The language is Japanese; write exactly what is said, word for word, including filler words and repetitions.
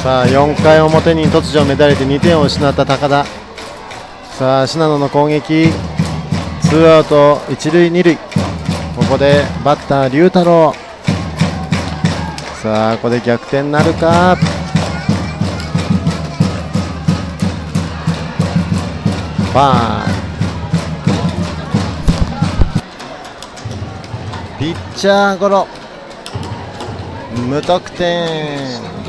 さあよんかい表に突如乱れてにてんを失った高田。さあ信濃の攻撃、ツーアウト一塁二塁。ここでバッター龍太郎。さあここで逆転なるか。ファール。ピッチャーゴロ、無得点。